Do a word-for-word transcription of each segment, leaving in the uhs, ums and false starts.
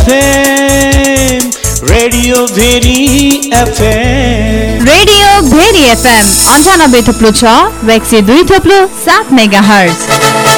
FM radio Bheri FM radio Bheri FM अन्ठानब्बे थप्लो छ र एक सय दुई थप्लो सात मेगा हर्ज।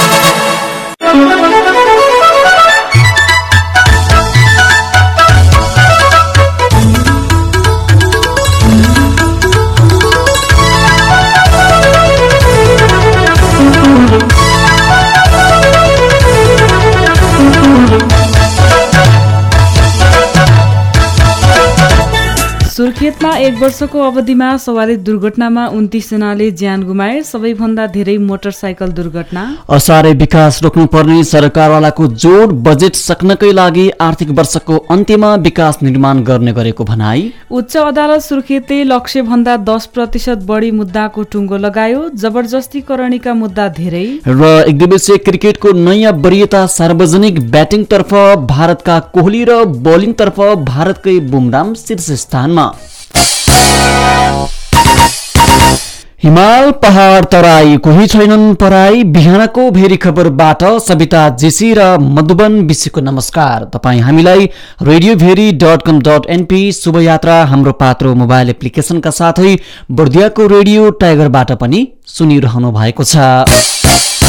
सुर्खेतमा एक वर्षको अवधिमा सवारी दुर्घटनामा उन्तीस जनाले ज्यान गुमाए। सबैभन्दा धेरै मोटरसाइकल दुर्घटना। असारे विकास रोक्नुपर्ने सरकारवालाको जोड बजेट सक्नकै लागि आर्थिक वर्षको अन्त्यमा विकास निर्माण गर्ने गरेको भनाई। उच्च अदालत सुर्खेतले लक्ष्य भन्दा दस प्रतिशत बढी मुद्दाको टुङ्गो लगायो। जबरजस्तीकरणीका मुद्दा धेरै। र एकदिवसीय क्रिकेटको नयाँ वरीयता सार्वजनिक ब्याटिङतर्फ भारतका कोहली र बोलिङतर्फ भारतकै बुमराम शीर्ष स्थानमा। हिमाल पहाड तराई कोही छैनन् पराई। बिहानको भेरी खबरबाट सविता जेसी र मधुबन विशीको नमस्कार। तपाईँ हामीलाई radio Bheri dot com dot NP शुभयात्रा हाम्रो पात्रो मोबाइल एप्लिकेसनका साथै बर्दियाको रेडियो टाइगरबाट पनि सुनिरहनु भएको छ।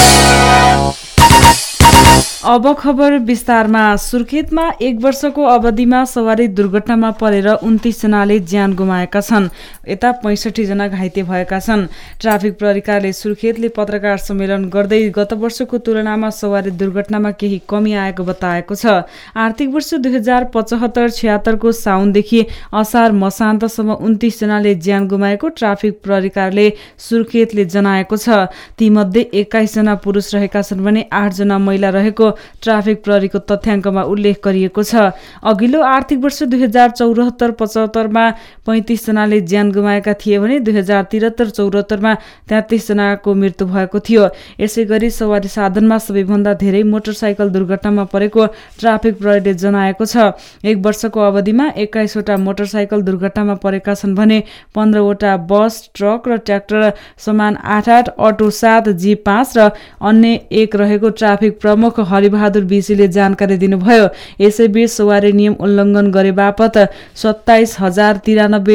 अब खबर विस्तारमा। सुर्खेतमा एक वर्षको अवधिमा सवारी दुर्घटनामा परेर उन्तीस जनाले ज्यान गुमाएका छन्। यता पैंसठी जना घाइते भएका छन्। ट्राफिक प्रहरीले सुर्खेतले पत्रकार सम्मेलन गर्दै गत वर्षको तुलनामा सवारी दुर्घटनामा केही कमी आएको बताएको छ। आर्थिक वर्ष दुई हजार पचहत्तर छयत्तरको साउनदेखि असार मसान्तसम्म उन्तीस जनाले ज्यान गुमाएको ट्राफिक प्रहरीले सुर्खेतले जनाएको छ। तीमध्ये एक्काइस जना पुरुष रहेका छन् भने आठ जना महिला रहेको ट्राफिक प्रहरीको तथ्याङ्कमा उल्लेख गरिएको छ। अघिल्लो आर्थिक वर्ष दुई हजार चौरात्तर पचहत्तरमा पैंतिस जनाले ज्यान गुमाएका थिए भने दुई हजार त्रिहत्तर चौरात्तरमा तेत्तिस जनाको मृत्यु भएको थियो। यसै गरी सवारी साधनमा सबैभन्दा धेरै मोटरसाइकल दुर्घटनामा परेको ट्राफिक प्रहरीले जनाएको छ। एक वर्षको अवधिमा एक्काइसवटा मोटरसाइकल दुर्घटनामा परेका छन् भने पन्ध्रवटा बस, ट्रक र ट्र्याक्टर समान आठ आठ, अटो सात, जीप पाँच र अन्य एक रहेको ट्राफिक प्रमुख हरिबहादुर बिसीले जानकारी दिनुभयो। यसैबीच सवारी नियम उल्लङ्घन गरे बापत सत्ताइस हजार तिरानब्बे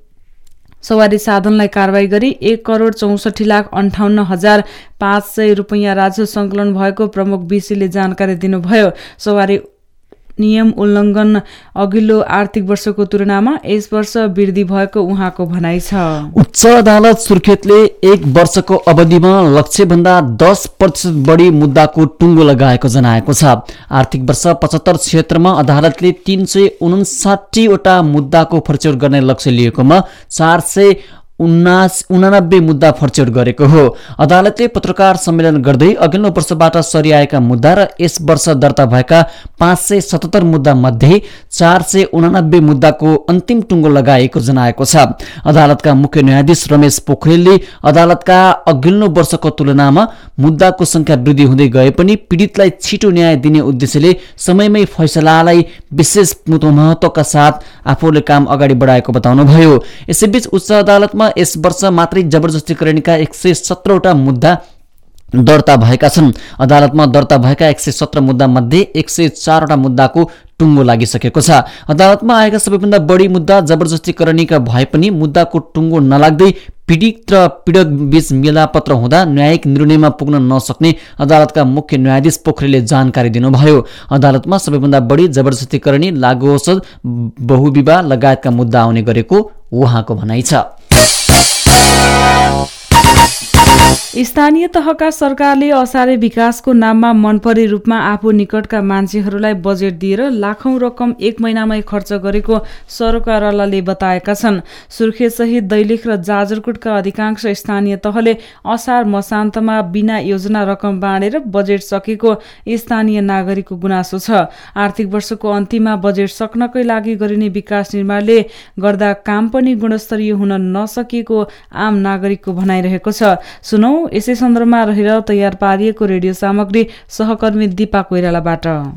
सवारी साधनलाई कारवाही गरी एक करोड चौसठी लाख अन्ठाउन्न हजार पाँच सय रुपियाँ राजस्व सङ्कलन भएको प्रमुख बिसीले जानकारी दिनुभयो। सवारी नियम उल्लङ्घन अघिल्लो आर्थिक वर्षको तुलनामा यस वर्ष वृद्धि भएको उहाँको भनाइ छ। उच्च अदालत सुर्खेतले एक वर्षको अवधिमा लक्ष्यभन्दा दस प्रतिशत बढी मुद्दाको टुङ्गो लगाएको जनाएको छ। आर्थिक वर्ष पचहत्तर क्षेत्रमा अदालतले तीन सय उनासाठीवटा मुद्दाको फर्चौट गर्ने लक्ष्य लिएकोमा चार सय उन्नास उनानब्बे मुद्दा फर्चौट गरेको हो। अदालतले पत्रकार सम्मेलन गर्दै अघिल्लो वर्षबाट सरिआएका मुद्दा र यस वर्ष दर्ता भएका पाँच सय सतहत्तर मुद्दा मध्ये चार सय उनानब्बे मुद्दाको अन्तिम टुङ्गो लगाएको जनाएको छ। अदालतका मुख्य न्यायाधीश रमेश पोखरेलले अदालतका अघिल्लो वर्षको तुलनामा मुद्दाको संख्या वृद्धि हुँदै गए पनि पीडितलाई छिटो न्याय दिने उद्देश्यले समयमै फैसलालाई विशेष महत्त्वका साथ आफूले काम अगाडि बढाएको बताउनुभयो। यसैबीच उच्च अदालतमा यस वर्ष मात्रै जबरजस्तीकरणीका एक सय सत्रवटा मुद्दा दर्ता भएका छन्। अदालतमा दर्ता भएका एक सय सत्र मुद्दा मध्ये एक सय चारवटा मुद्दाको टुङ्गो लागिसकेको छ। अदालतमा आएका सबैभन्दा बढी मुद्दा जबरजस्तीकरणीका भए पनि मुद्दाको टुङ्गो नलाग्दै पीडित र पीडक बीच मेलापत्र हुँदा न्यायिक निर्णयमा पुग्न नसक्ने अदालतका मुख्य न्यायाधीश पोखरेलले जानकारी दिनुभयो। अदालतमा सबैभन्दा बढी जबरजस्तीकरणी, लागू औषध, बहुविवाह लगायतका मुद्दा आउने गरेको उहाँको भनाइ छ। स्थानीय तहका सरकारले असारे विकासको नाममा मनपरी रूपमा आफू निकटका मान्छेहरूलाई बजेट दिएर लाखौं रकम एक महिनामै खर्च गरेको सरकारवालाले बताएका छन्। सुर्खेत सहित दैलेख र जाजरकोटका अधिकांश स्थानीय तहले असार मसान्तमा बिना योजना रकम बाँडेर बजेट सकेको स्थानीय नागरिकको गुनासो छ। आर्थिक वर्षको अन्तिममा बजेट सक्नकै लागि गरिने विकास निर्माणले गर्दा काम पनि गुणस्तरीय हुन नसकेको आम नागरिकको भनाइरहेको छ। सुनौ यसै सन्दर्भमा रहेर तयार पारिएको रेडियो सामग्री सहकर्मी दिपा कोइरालाबाट।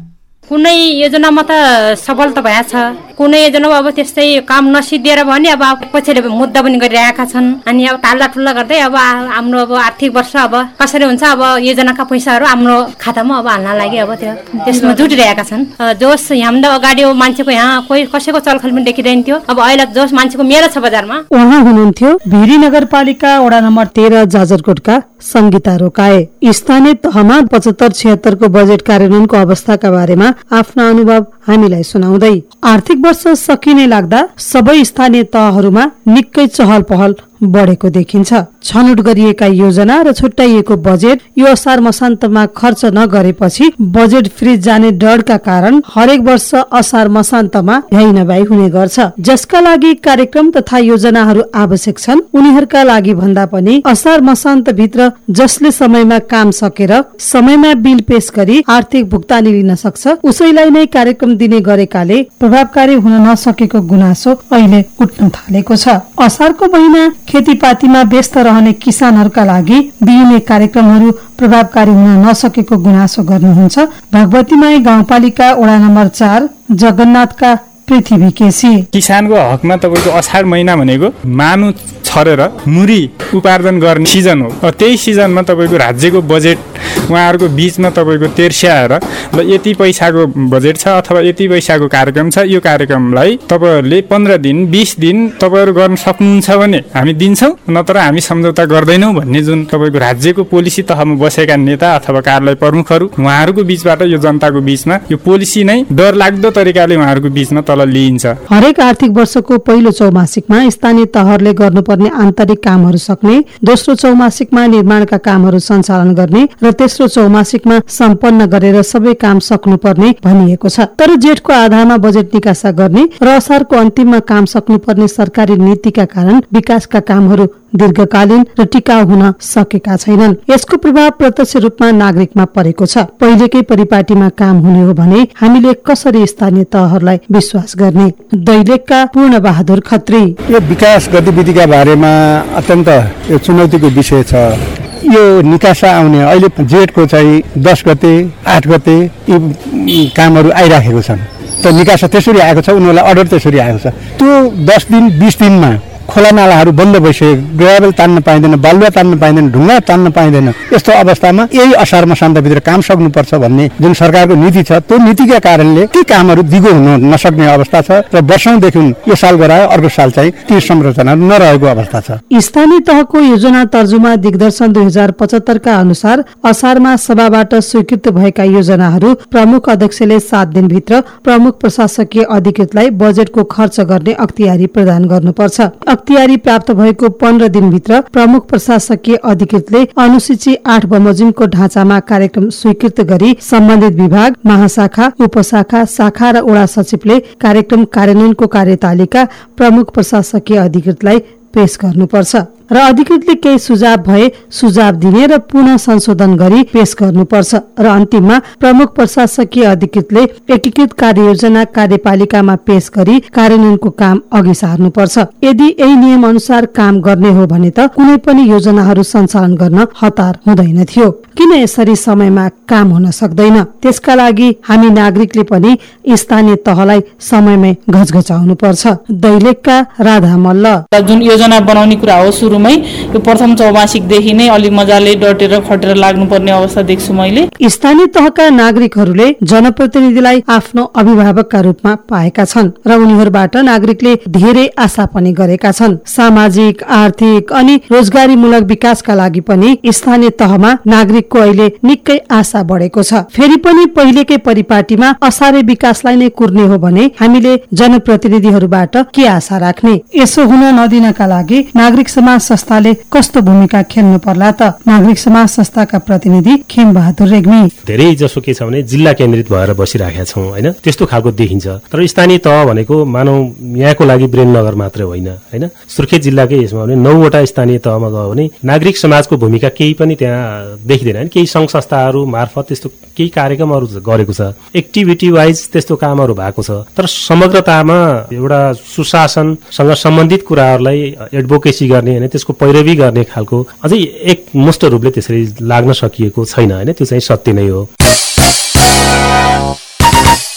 कुनै योजनामा त सफल त भएछ, कुनै योजना अब त्यस्तै काम नसिद्धिएर भने अब पछिल्लो मुद्दा पनि गरिरहेका छन्। अनि अब टाल्ला टुल्ला गर्दै अब हाम्रो अब आर्थिक वर्ष अब कसरी हुन्छ, अब योजनाका पैसाहरू हाम्रो खातामा अब हाल्न लागि अब त्यो त्यसमा जुटिरहेका छन्। जोस हामीभन्दा अगाडि मान्छेको यहाँ कोही कसैको चलखल पनि देखिँदैन थियो, अब अहिले जोस मान्छेको मेला छ बजारमा। उहाँ हुनुहुन्थ्यो भिरी नगरपालिका वडा नम्बर तेह्र जाजरकोटका संगीता रोकाए। स्थानीय तहमा पचहत्तर छिहत्तरको बजेट कार्यान्वयनको अवस्थाका बारेमा आफ्ना अनुभव हामीलाई सुनाउँदै आर्थिक वर्ष सकिने लाग्दा सबै स्थानीय तहहरूमा निकै चहल पहल बढेको देखिन्छ। छनौट गरिएका योजना र छुट्याइएको बजेट यो असार मसान्तमा खर्च नगरेपछि बजेट फ्रिज जाने डरका कारण हरेक वर्ष असार मसान्तमा भ्याइ नभ्याइ हुने गर्छ। जसका लागि कार्यक्रम तथा योजनाहरू आवश्यक छन् उनीहरूका लागि भन्दा पनि असार मसान्त भित्र जसले समयमा काम सकेर समयमा बिल पेश गरी आर्थिक भुक्तानी लिन सक्छ उसैलाई नै कार्यक्रम दिने गरेकाले प्रभावकारी हुन नसकेको गुनासो अहिले उठ्न थालेको छ। असारको महिना खेतीपातीमा व्यस्त रहने किसानहरूका लागि दिइने कार्यक्रमहरू प्रभावकारी हुन नसकेको गुनासो गर्नुहुन्छ भगवतीमाई गाउँपालिका वडा नम्बर चार जगन्नाथका पृथ्वी केसी। किसानको हकमा तपाईको असार महिना भनेको मानु छरेर मुरी उपार्जन गर्ने सिजन हो। त्यही सिजनमा तपाईको राज्यको बजेट उहाँहरूको बीचमा तपाईको तेर्स्याएर ल यति पैसाको बजेट छ अथवा यति पैसाको कार्यक्रम छ, यो कार्यक्रमलाई तपाईहरूले पन्ध्र दिन बिस दिन तपाईँहरू गर्न सक्नुहुन्छ भने हामी दिन्छौँ, नत्र हामी सम्झौता गर्दैनौँ भन्ने जुन तपाईँको राज्यको पोलिसी तहमा बसेका नेता अथवा कार्यालय प्रमुखहरू उहाँहरूको बीचबाट यो जनताको बीचमा यो पोलिसी नै डरलाग्दो तरिकाले उहाँहरूको बीचमा तल लिइन्छ। हरेक आर्थिक वर्षको पहिलो चौमासिकमा स्थानीय तहहरूले गर्नुपर्ने आन्तरिक कामहरू सक्ने, दोस्रो चौमासिकमा निर्माणका कामहरू सञ्चालन गर्ने र तेस्रो चौमासिकमा सम्पन्न गरेर सबै काम सक्नुपर्ने भनिएको छ। तर जेठको आधारमा बजेट निकासा गर्ने र असारको अन्तिममा काम सक्नुपर्ने सरकारी नीतिका कारण विकासका कामहरू दीर्घकालीन र टिकाउ हुन सकेका छैनन्। यसको प्रभाव प्रत्यक्ष रूपमा नागरिकमा परेको छ। पहिलेकै परिपाटीमा काम हुने हो भने हामीले कसरी स्थानीय तहहरूलाई विश्वास गर्ने? दैलेखका पूर्ण बहादुर खत्री। यो विकास गतिविधिका बारेमा अत्यन्त यो चुनौतीको विषय छ। यो निकासा आउने अहिले जेठको चाहिँ दस गते आठ गते यी कामहरू आइराखेको छन्। त निकासा त्यसरी आएको छ, उनीहरूलाई अर्डर त्यसरी आएको छ। त्यो दस दिन बिस दिनमा खोला नालाहरू बन्द भइसक्यो, ग्राभल तान्न पाइँदैन, बालुवा तान्न पाइँदैन, ढुङ्गा तान्न पाइँदैन। यस्तो अवस्थामा यही असार मसान्तभित्र काम सक्नुपर्छ भन्ने जुन सरकारको नीति छ त्यो नीतिका कारणले ती कामहरू दिगो हुन नसक्ने अवस्था छ र वर्षौंदेखि यो साल गरायो अर्को साल चाहिँ ती संरचना नरहेको अवस्था छ। स्थानीय तहको योजना तर्जुमा दिग्दर्शन दुई हजार पचहत्तरका अनुसार असारमा सभाबाट स्वीकृत भएका योजनाहरू प्रमुख अध्यक्षले सात दिनभित्र प्रमुख प्रशासकीय अधिकृतलाई बजेटको खर्च गर्ने अख्तियारी प्रदान गर्नुपर्छ। अख्तियारी प्राप्त भएको पन्ध्र दिनभित्र प्रमुख प्रशासकीय अधिकृतले अनुसूची आठ बमोजिमको ढाँचामा कार्यक्रम स्वीकृत गरी सम्बन्धित विभाग, महाशाखा, उपशाखा, शाखा र वडा सचिवले कार्यक्रम कार्यान्वयनको कार्यतालिका प्रमुख प्रशासकीय अधिकृतलाई पेश गर्नुपर्छ र अधिकृतले केही सुझाव भए सुझाव दिने र पुनः संशोधन गरी पेश गर्नुपर्छ र अन्तिममा प्रमुख प्रशासकीय अधिकृतले एकीकृत कार्ययोजना कार्यपालिकामा पेश गरी कार्यान्वयनको काम अघि सार्नुपर्छ। यदि यही नियम अनुसार काम गर्ने हो भने त कुनै पनि योजनाहरू सञ्चालन गर्न हतार हुँदैन थियो। किन यसरी समयमा काम हुन सक्दैन? त्यसका लागि हामी नागरिकले पनि स्थानीय तहलाई समयमै घचघचाउनु पर्छ। दैलेखका राधा मल्ल। जुन योजना बनाउने कुरा हो सुरुमै यो प्रथम चौमासिकदेखि नै अलि मजाले डटेर खटेर लाग्नुपर्ने अवस्था देख्छु मैले। स्थानीय तहका नागरिकहरूले जनप्रतिनिधिलाई आफ्नो अभिभावकका रूपमा पाएका छन् र उनीहरूबाट नागरिकले धेरै आशा पनि गरेका छन्। सामाजिक, आर्थिक अनि रोजगारीमूलक विकासका लागि पनि स्थानीय तहमा नागरिकको अहिले निकै आशा बढेको छ। फेरि पनि पहिलेकै परिपाटीमा असारे विकासलाई नै कुर्ने हो भने हामीले जनप्रतिनिधिहरूबाट के आशा राख्ने? यसो हुन नदिनका लागि नागरिक समाज संस्थाले कस्तो भूमिका खेल्नु पर्ला त? नागरिक समाज संस्थाका प्रतिनिधि खेम बहादुर रेग्मी। धेरै जसो के छ भने जिल्ला केन्द्रित भएर बसिराखेका छौँ हैन, त्यस्तो खालको देखिन्छ। तर स्थानीय तह भनेको मानौ यहाँको लागि ब्रेननगर मात्रै होइन हैन, सुर्खेत जिल्लाकै यसमा भने नौवटा स्थानीय तहमा गयो भने नागरिक समाजको भूमिका केही पनि त्यहाँ देखिँदैन हैन। केही संघ संस्थाहरू मार्फत त्यस्तो केही कार्यक्रमहरू गरेको छ, एक्टिभिटी वाइज त्यस्तो कामहरू भएको छ। तर समग्रतामा एउटा सुशासनसँग सम्बन्धित कुराहरूलाई एडभोकेसी गर्ने हैन, त्यसको पैरवी गर्ने खालको अझै एक मुष्ट रूपले त्यसरी लाग्न सकिएको छैन हैन। त्यो चाहिँ सत्य नै हो।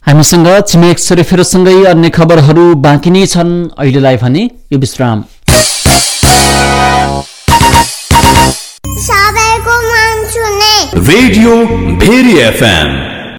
हामीसँग छिमेक सेरेफेरोसँगै अन्य खबरहरू बाँकी नै छन्। अहिलेलाई भने यो विश्राम। सबैको मन छुने रेडियो भेरी एफएम।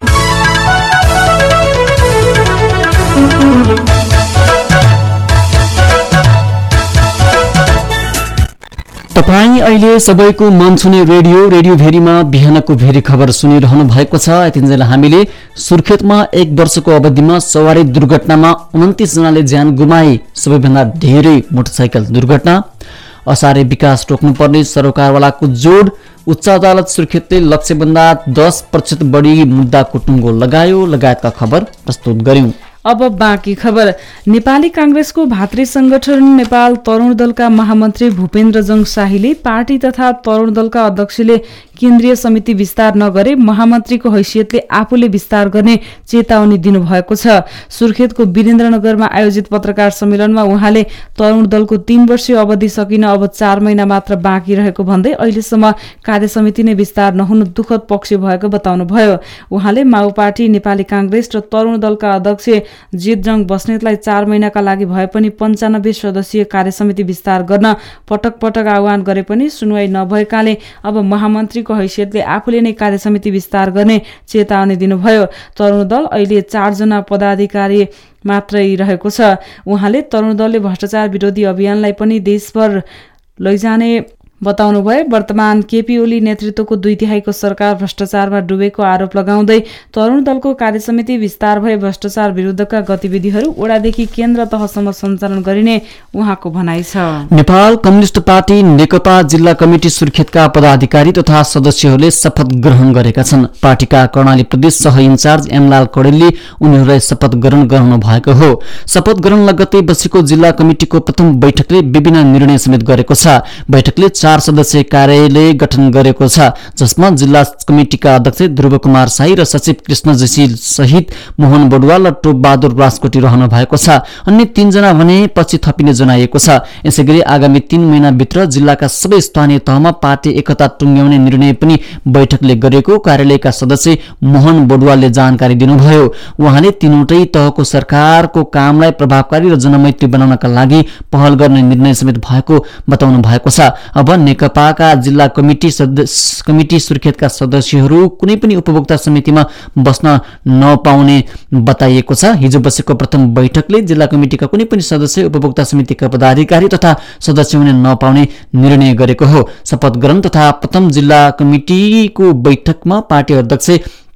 तपाईँ अहिले सबैको मन छुने रेडियो रेडियो भेरीमा बिहानको भेरी खबर सुनिरहनु भएको छ। यतिन्जेल हामीले सुर्खेतमा एक वर्षको अवधिमा सवारी दुर्घटनामा उन्तिस जनाले ज्यान गुमाए, सबैभन्दा धेरै मोटरसाइकल दुर्घटना, असारे विकास रोक्नुपर्ने सरकारवालाको जोड, उच्च अदालत सुर्खेतले लक्ष्यभन्दा दस प्रतिशत बढी मुद्दाको टुङ्गो लगायो, लगायतका खबर प्रस्तुत गर्यौं। अब बाँकी खबर। नेपाली कांग्रेसको भातृ संगठन नेपाल तरुण दलका महामन्त्री भूपेन्द्र जङ शाहीले पार्टी तथा तरुण दलका अध्यक्षले केन्द्रीय समिति विस्तार नगरे महामन्त्रीको हैसियतले आफूले विस्तार गर्ने चेतावनी दिनुभएको छ। सुर्खेतको वीरेन्द्रनगरमा आयोजित पत्रकार सम्मेलनमा उहाँले तरुण दलको तीन वर्षीय अवधि सकिन अब चार महिना मात्र बाँकी रहेको भन्दै अहिलेसम्म कार्यसमिति नै विस्तार नहुनु दुःखद पक्ष भएको बताउनुभयो। उहाँले माओ पार्टी, नेपाली कांग्रेस र तरुण दलका अध्यक्ष जितजङ बस्नेतलाई चार महिनाका लागि भए पनि पञ्चानब्बे सदस्यीय कार्यसमिति विस्तार गर्न पटक पटक आह्वान गरे पनि सुनवाई नभएकाले अब महामन्त्रीको हैसियतले आफूले नै कार्यसमिति विस्तार गर्ने चेतावनी दिनुभयो। तरुण दल अहिले चारजना पदाधिकारी मात्रै रहेको छ। उहाँले तरुण दलले भ्रष्टाचार विरोधी अभियानलाई पनि देशभर लैजाने बताउनुभयो। वर्तमान केपी ओली नेतृत्वको दुई तिहाईको सरकार भ्रष्टाचारमा डुबेको आरोप लगाउँदै तरुण दलको कार्यसमिति विस्तार भए भ्रष्टाचार विरुद्धका गतिविधिहरू ओडादेखि केन्द्र तहसम्म सञ्चालन गरिने उहाँको भनाइ छ। नेपाल कम्युनिस्ट पार्टी नेकपा जिल्ला कमिटी सुर्खेतका पदाधिकारी तथा सदस्यहरूले शपथ ग्रहण गरेका छन्। पार्टीका कर्णाली प्रदेश सह इन्चार्ज एमलाल कडेलले उनीहरूलाई शपथ ग्रहण गराउनु भएको हो। शपथ ग्रहण लगत्तै बसेको जिल्ला कमिटिको प्रथम बैठकले विभिन्न निर्णय समेत गरेको छ। बैठकले चार सदस्यीय कार्यालय गठन गरेको छ, जसमा जिल्ला कमिटिका अध्यक्ष ध्रुव कुमार शाही र सचिव कृष्ण जोशी सहित मोहन बडुवाल र टोप बहादुर राजकोटी रहनु भएको छ। अन्य तीनजना भने पछि थपिने जनाइएको छ। यसैगरी आगामी तीन महिनाभित्र जिल्लाका सबै स्थानीय तहमा पार्टी एकता टुङ्ग्याउने निर्णय पनि बैठकले गरेको कार्यालयका सदस्य मोहन बडुवालले जानकारी दिनुभयो। उहाँले तीनवटै तहको सरकारको कामलाई प्रभावकारी र जनमैत्री बनाउनका लागि पहल गर्ने निर्णय समेत भएको बताउनु भएको छ। अब नेकपाका जिल्ला कमिटी कमिटी सुर्खेतका सदस्यहरू कुनै पनि उपभोक्ता समितिमा बस्न नपाउने बताइएको छ। हिजो बसेको प्रथम बैठकले जिल्ला कमिटिका कुनै पनि सदस्य उपभोक्ता समितिका पदाधिकारी तथा सदस्य हुन नपाउने निर्णय गरेको हो। शपथ ग्रहण तथा प्रथम जिल्ला कमिटिको बैठकमा पार्टी अध्यक्ष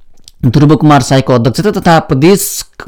ध्रुव कुमार शाहीको अध्यक्षता तथा प्रदेश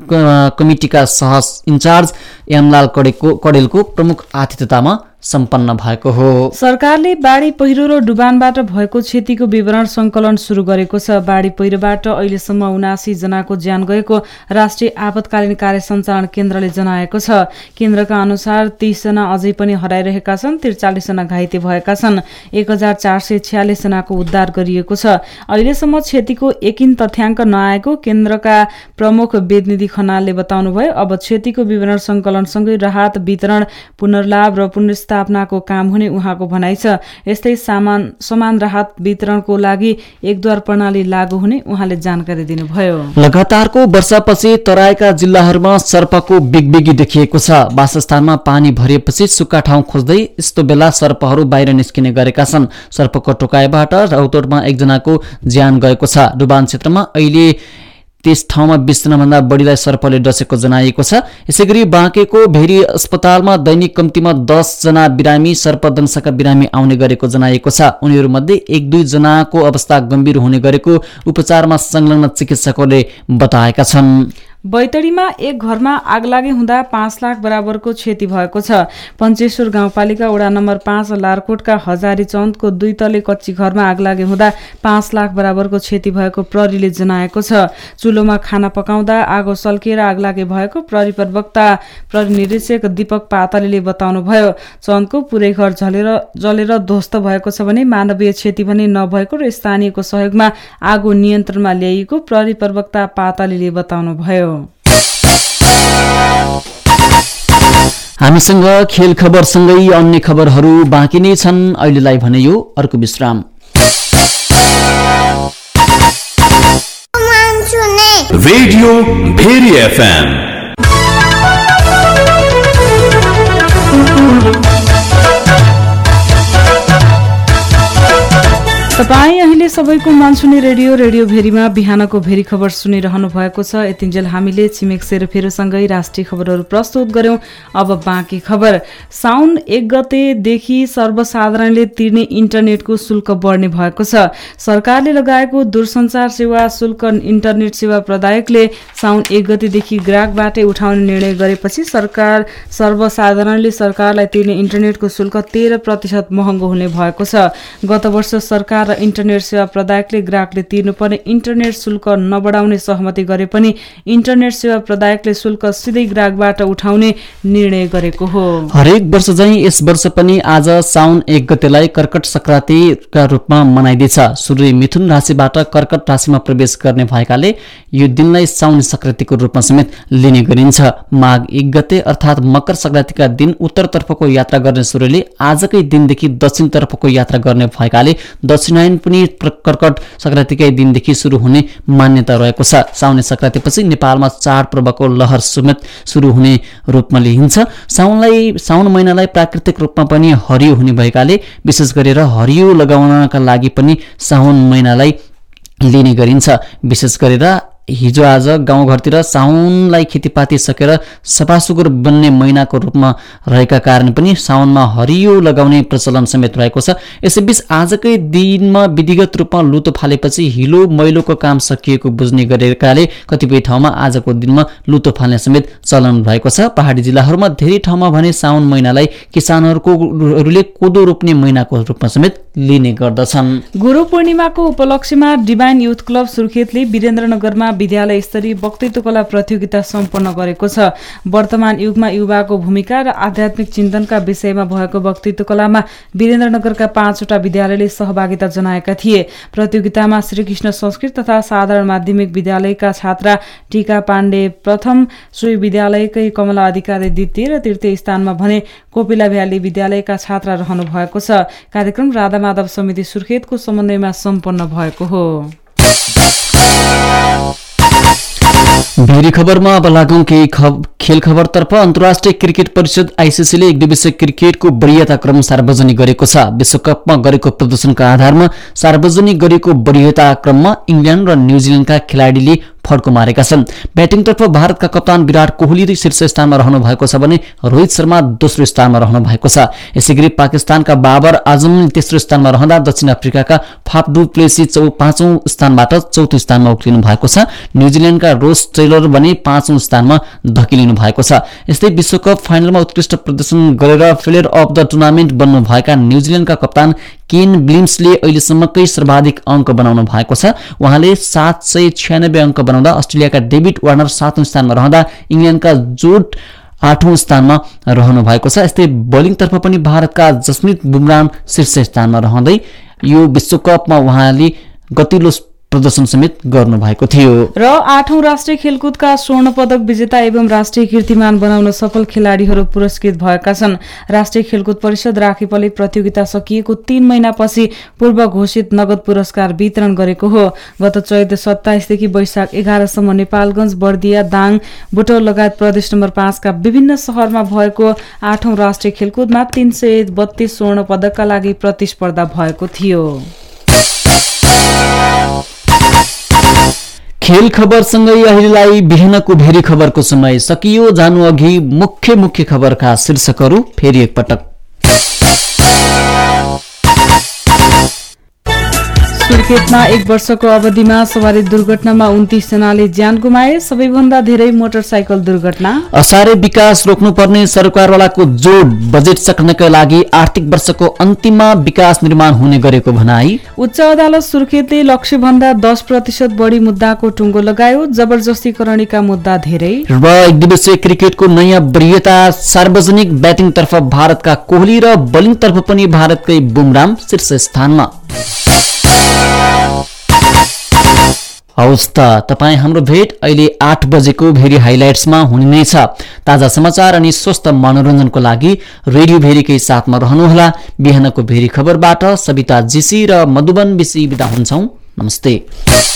कमिटिका सह इन्चार्ज एमलाल कडेलको प्रमुख आतिथ्यतामा सम्पन्न भएको हो। सरकारले बाढी पहिरो र डुबानबाट भएको क्षतिको विवरण संकलन शुरू गरेको छ। बाढी पहिरोबाट अहिलेसम्म उनासी जनाको ज्यान गएको राष्ट्रिय आपतकालीन कार्य सञ्चालन केन्द्रले जनाएको छ। केन्द्रका अनुसार तीस जना अझै पनि हराइरहेका छन्, त्रिचालिस जना घाइते भएका छन्, एक हजार चार सय छ्यालिस जनाको उद्धार गरिएको छ। अहिलेसम्म क्षतिको एकिन तथ्याङ्क नआएको केन्द्रका प्रमुख वेदनिधि खनालले बताउनुभयो। अब क्षतिको विवरण संकलनसँगै राहत वितरण, पुनर्लाभ र पुनर्स्था स्थापनाको काम हुने उहाँको भनाइ छ। यस्तै समान समान राहत वितरणको लागि एकद्वार प्रणाली लागू हुने उहाँले जानकारी दिनुभयो। लगातारको वर्षापछि तराईका जिल्लाहरूमा सर्पको बिगबिगी देखिएको छ। वासस्थानमा पानी भरिएपछि सुक्खा ठाउँ खोज्दै यस्तो बेला सर्पहरू बाहिर निस्किने गरेका छन्। सर्पको टोकाइबाट रौतोटमा एकजनाको ज्यान गएको छ। डुबान क्षेत्रमा अहिले त्यस ठाउँमा बीस जनाभन्दा बढीलाई सर्पले डसेको जनाइएको छ। यसैगरी बाँकेको भेरी अस्पतालमा दैनिक कम्तीमा दस जना बिरामी सर्पदंशका बिरामी आउने गरेको जनाइएको छ। उनीहरूमध्ये एक दुई जनाको अवस्था गम्भीर हुने गरेको उपचारमा संलग्न चिकित्सकहरूले बताएका छन्। बैतडीमा एक घरमा आगलागी हुँदा पाँच लाख बराबरको क्षति भएको छ। पञ्चेश्वर गाउँपालिका वडा नम्बर पाँच लारकोटका हजारी चन्दको दुई तले कच्ची घरमा आगलागी हुँदा पाँच लाख बराबरको क्षति भएको प्रहरीले जनाएको छ। चुलोमा खाना पकाउँदा आगो सल्किएर आगलागी भएको प्रहरी प्रवक्ता प्रहरी निरीक्षक दीपक पातलीले बताउनुभयो। चन्दको पुरै घर जलेर जलेर ध्वस्त भएको छ भने मानवीय क्षति भने नभएको र स्थानीयको सहयोगमा आगो नियन्त्रणमा ल्याइएको प्रहरी प्रवक्ता पातलीले बताउनुभयो। हामीसँग खेल खबरसँगै अन्य खबरहरू बाँकी नै छन्। अहिलेलाई भने यो अर्को विश्राम। Radio Bheri FM. तपाईँ अहिले सबैको मन सुने रेडियो रेडियो भेरीमा बिहानको भेरी खबर सुनिरहनु भएको छ। यतिन्जेल हामीले छिमेक सेरोफेरोसँगै राष्ट्रिय खबरहरू प्रस्तुत गर्यौं। अब बाँकी खबर। साउन एक गतेदेखि सर्वसाधारणले तिर्ने इन्टरनेटको शुल्क बढ्ने भएको छ। सरकारले लगाएको दूरसञ्चार सेवा शुल्क इन्टरनेट सेवा प्रदायकले साउन एक गतेदेखि ग्राहकबाटै उठाउने निर्णय गरेपछि सरकार सर्वसाधारणले सरकारलाई तिर्ने इन्टरनेटको शुल्क तेह्र प्रतिशत महँगो हुने भएको छ। गत वर्ष सरकार र इन्टरनेट सेवा प्रदायकले ग्राहकले तिर्नुपर्ने इन्टरनेट शुल्क नबढाउने सहमति गरे पनि इन्टरनेट सेवा प्रदायकले शुल्क सिधै ग्राहकबाट उठाउने निर्णय गरेको हो। हरेक वर्ष चाहिँ यस वर्ष पनि आज साउन एक गतेलाई कर्कट संक्रान्तिका रूपमा मनाइँदैछ। सूर्य मिथुन राशिबाट कर्कट राशिमा प्रवेश गर्ने भएकाले यो दिनलाई साउन संक्रान्तिको रूपमा समेत लिने गरिन्छ। माघ एक गते अर्थात् मकर संक्रान्तिका दिन उत्तरतर्फको यात्रा गर्ने सूर्यले आजकै दिनदेखि दक्षिणतर्फको यात्रा गर्ने भएकाले दक्षिणायन पनि कर्कट संक्रान्तिकै दिनदेखि सुरु हुने मान्यता रहेको छ। साउने संक्रान्तिपछि नेपालमा चाडपर्वको लहर समेत सुरु हुने रूपमा लिइन्छ। साउनलाई साउन महिनालाई प्राकृतिक रूपमा पनि हरियो हुने भएकाले विशेष गरेर हरियो लगाउनका लागि पनि साउन महिनालाई लिने गरिन्छ। विशेष गरेर हिजो आज गाउँघरतिर साउनलाई खेतीपाती सकेर सफासुग्घर बन्ने महिनाको रूपमा रहेका कारण पनि साउनमा हरियो लगाउने प्रचलन समेत रहेको छ। यसैबीच आजकै दिनमा विधिगत रूपमा लुतो फालेपछि हिलो मैलोको काम सकिएको बुझ्ने गरेकाले कतिपय ठाउँमा आजको दिनमा लुतो फाल्ने समेत चलन भएको छ। पहाडी जिल्लाहरूमा धेरै ठाउँमा भने साउन महिनालाई किसानहरूले कोदो रोप्ने महिनाको रूपमा समेत लिने गर्दछन्। गुरु पूर्णिमाको उपलक्ष्यमा डिभाइन युथ क्लब सुर्खेतले वीरेन्द्रनगरमा विद्यालय स्तरीय वक्तृत्व कला प्रतियोगिता सम्पन्न गरेको छ। वर्तमान युगमा युवाको भूमिका र आध्यात्मिक चिन्तनका विषयमा भएको वक्तृत्व कलामा वीरेन्द्रनगरका पाँचवटा विद्यालयले सहभागिता जनाएका थिए। प्रतियोगितामा श्रीकृष्ण संस्कृत तथा साधारण माध्यमिक विद्यालयका छात्रा टीका पाण्डे प्रथम, श्री विद्यालयकै कमला अधिकारी द्वितीय र तृतीय स्थानमा भने कोपिला भ्याली विद्यालयका छात्रा रहनु भएको छ। कार्यक्रम राधा माधव समिति सुर्खेतको समन्वयमा सम्पन्न भएको हो। भेरी खबरमा अब लागौं केही खेल खबरतर्फ। अन्तर्राष्ट्रिय क्रिकेट परिषद आइसिसीले एक दिवसीय क्रिकेटको वरीयता क्रम सार्वजनिक गरेको छ। विश्वकपमा गरेको प्रदर्शनका आधारमा सार्वजनिक गरेको वरीयता क्रममा इङ्ल्यान्ड र न्युजिल्यान्डका खेलाडीले फड्को मारेका छन्। ब्याटिङतर्फ भारतका कप्तान विराट कोहली शीर्ष स्थानमा रहनु भएको छ भने रोहित शर्मा दोस्रो स्थानमा रहनु भएको छ। यसैगरी पाकिस्तानका बाबर आजम तेस्रो स्थानमा रहँदा दक्षिण अफ्रिकाका फाफ डु प्लेसी पाँचौं स्थानबाट चौथो स्थानमा उक्लिनु भएको छ। न्युजिल्यान्डका रोस टेलर भने पाँचौं स्थानमा धकिलिनु भएको छ। यस्तै विश्वकप फाइनलमा उत्कृष्ट प्रदर्शन गरेर प्लेयर अफ द टुर्नामेन्ट बन्नु भएका न्युजिल्यान्डका कप्तान केन विलियम्सले अहिलेसम्मकै सर्वाधिक अङ्क बनाउनु भएको छ। उहाँले सात सय छ्यानब्बे अङ्क बनाउँदा अस्ट्रेलियाका डेभिड वार्नर सातौं स्थानमा रहँदा इङ्ल्यान्डका जोड आठौं स्थानमा रहनु भएको छ। यस्तै बोलिङतर्फ पनि भारतका जसप्रीत बुमराह शीर्ष स्थानमा रहँदै यो विश्वकपमा उहाँले गतिलो प्रदर्शन समेत गर्नु भएको थियो। र आठौं राष्ट्रिय खेलकुदका स्वर्ण पदक विजेता एवं राष्ट्रिय कीर्तिमान बनाउन सफल खेलाडीहरू पुरस्कृत भएका छन्। राष्ट्रिय खेलकुद परिषद राखेपले प्रतियोगिता सकिएको तीन महिनापछि पूर्व घोषित नगद पुरस्कार वितरण गरेको हो। गत चैत सत्ताइसदेखि वैशाख एघारसम्म नेपालगञ्ज, बर्दिया, दाङ, बुटौल लगायत प्रदेश नम्बर पाँचका विभिन्न शहरमा भएको आठौं राष्ट्रिय खेलकुदमा तीन सय बत्तीस स्वर्ण पदकका लागि प्रतिस्पर्धा भएको थियो। खेल खबरसँगै अहिलेलाई बिहानको भेरी खबरको समय सकियो। जानु अघि मुख्य मुख्य खबरका शीर्षकहरू फेरि एकपटक। सुर्खेतमा एक वर्षको अवधिमा सवारी दुर्घटनामा उन्तीस जनाले ज्यान गुमाए। सबैभन्दा धेरै मोटरसाइकल दुर्घटना। असारे विकास रोक्नुपर्ने सरकारवालाको जोड बजेट सक्नका लागि आर्थिक वर्षको अन्तिममा विकास निर्माण हुने गरेको भनाई। उच्च अदालत सुर्खेतले लक्ष्यभन्दा दस प्रतिशत बढी मुद्दाको टुङ्गो लगायो। जबरजस्तीकरणका मुद्दा धेरै। र एक दिवसीय क्रिकेटको नयाँ वरीयता सार्वजनिक। ब्याटिङतर्फ भारतका कोहली र बोलिङतर्फ पनि भारतकै बुमराह शीर्ष स्थानमा। हवस् त तपाईँ हाम्रो भेट अहिले आठ बजेको भेरी हाइलाइट्समा हुने नै छ। ताजा समाचार अनि स्वस्थ मनोरञ्जनको लागि रेडियो भेरीकै साथमा रहनुहोला। बिहानको भेरी खबरबाट सविता जीसी र मधुबन बिसी बिदा हुन्छौं। नमस्ते।